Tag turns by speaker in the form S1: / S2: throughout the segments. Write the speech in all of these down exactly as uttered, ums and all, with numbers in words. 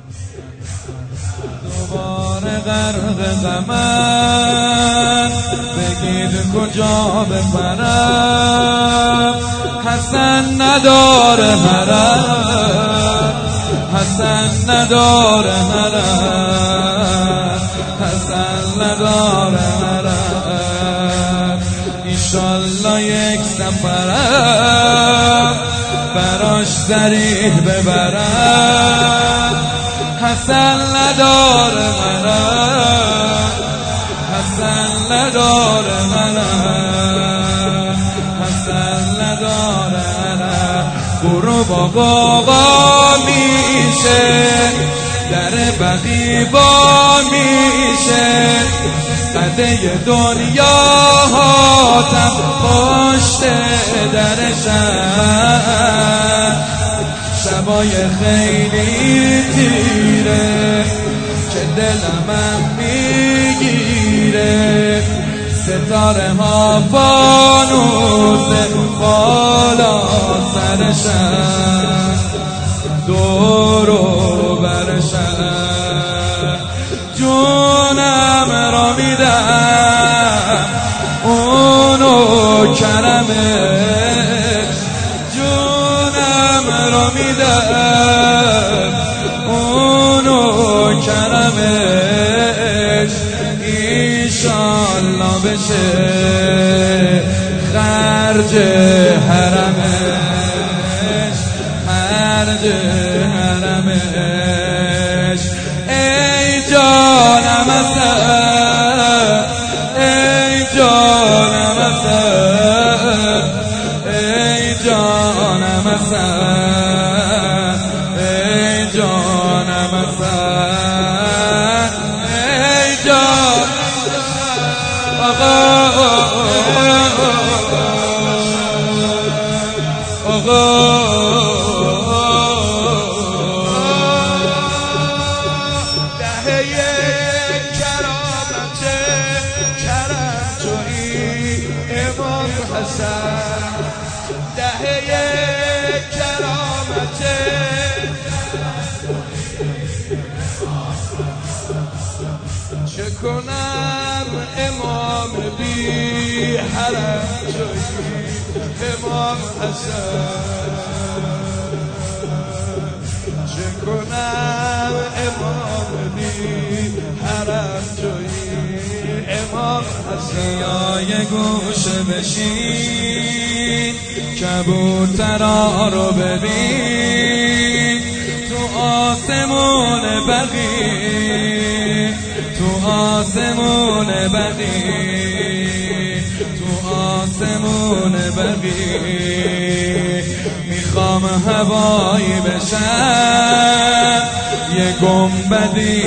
S1: دوباره غرق غمم بگید کجا بپرم، حسن نداره حرم، حسن نداره حرم، حسن نداره حرم. ایشالله یک سفرم براش ذریح ببرم، حسن نداره حرم، حسن نداره حرم، حسن نداره حرم. غروب آقا میشه در بقی با میشه، قده دنیا هاتم پشت درشم. شبای خیلی تیره که دلمم میگیره، ستاره ها فانوس بالا سرشم، دورو برشم. جونم را میدم اونو کرمش، جونم را میدم اونو کرمش. ایشالله بشه خرج حرمش، خرج حرمش. ای جانم حسن، ای جانم حسن، ای جانم حسن، ای جانم حسن، ای جان آقا آقا.
S2: دهه کرامت چه کنم امام بی حرم جایی امام حسن، چه کنم امام بی حرم جایی امام حسن.
S1: یا یه گوشه بشین کبوترها رو ببین، تو آسمون بقی، تو آسمون بقی، تو آسمون بقی. میخوام هوایی بشم یه گنبدی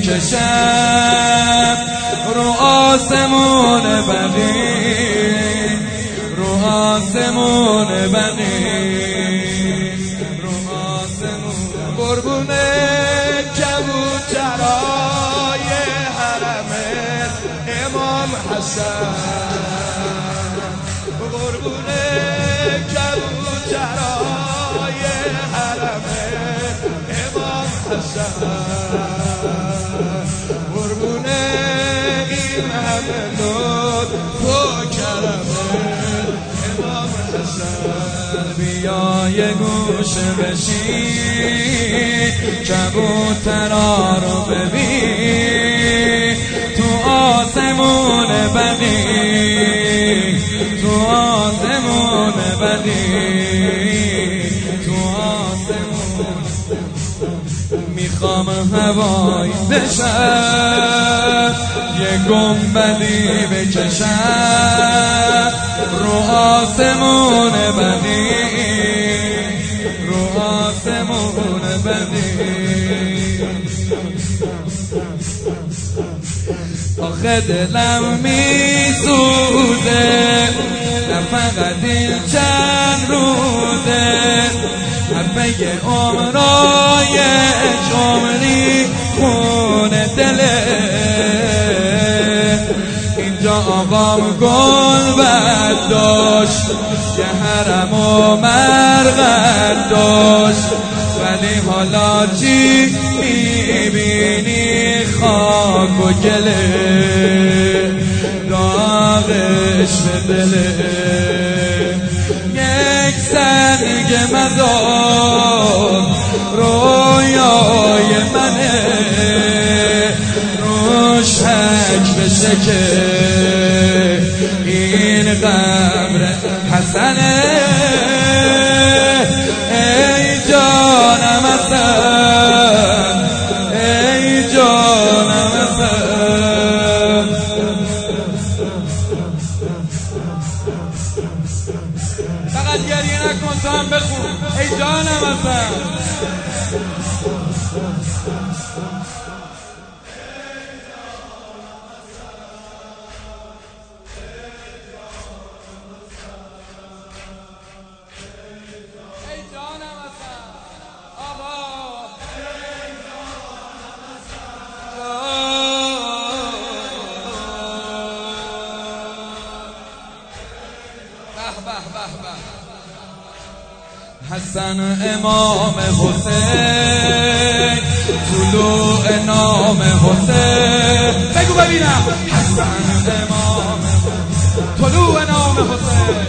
S1: بکشم رو آسمون بقی، رو آسمون بقی، رو آسمون.
S2: قربون کبوترهای حرم امام حسن، قربون کبوترهای حرم امام حسن، قربون این همه لطف و کرم امام حسن.
S1: بیا یه گوشه بشین کبوترها رو ببین، تو آسمون بقی، تو آسمون بقی، تو آسمون. میخوام هوایی بشم یه گنبدی بکشم رو آسمون بقی، رو آسمون بقی. آخه دلم میسوزه نه فقط این چند روزه، حرفه عمرای عمری خون دله. اینجا آقام گل برداشت یه حرم و مرقد داشت، ولی حالا چی میبینی؟ خاک و گله داغش به دله. یک سنگ مزار رویای منه، روش حک بشه که این قبر حسنه. ای جانم حسن، ای جانم حسن. فقط گریه نکن، تو هم بخون ای جانم حسن. حسن امام حسین، طلوع نام حسین. بگو ببینم. حسن امام طلوع نام حسین.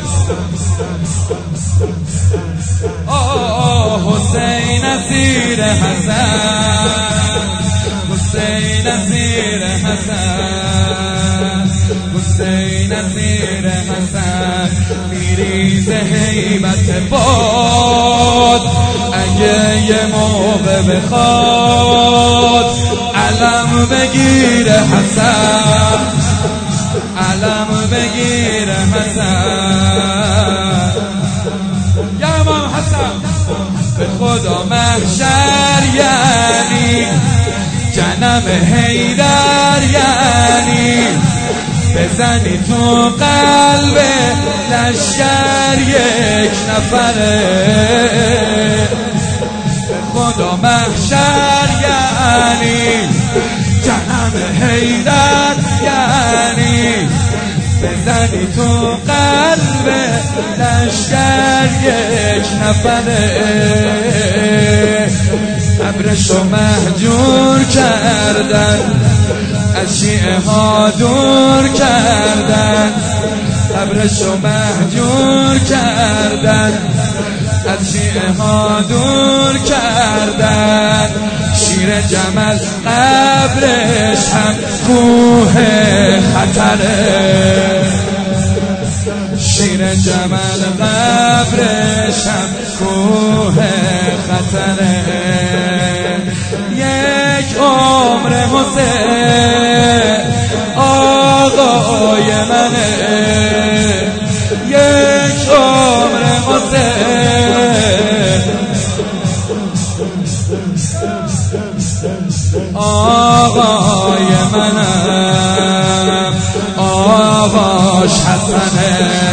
S1: آه حسین اسیر حسن، حسین اسیر حسن، حسین اسیر حسن. میریز هیبت باد اگه یه موقع بخواد علم بگیره حسن، علم بگیره حسن. یا امام حسن. به خدا محشر یعنی جنم حیدر، یعنی بزنی تو قلب لشکر یک نفره. به خدا محشر یعنی جنم حیدر، یعنی بزنی تو قلب لشکر یک نفره. قبرشو مهجور کردن، از شیعه ها دور کردن. قبرشو مهجور کردن، از شیعه ها دور کردن. شیر جمل قبرش هم کوه خطره، شیر جمل قبرش هم کوه خطره. یک عمر حسین آقای منه، یک عمر حسین آقای منم، آقاش حسنه.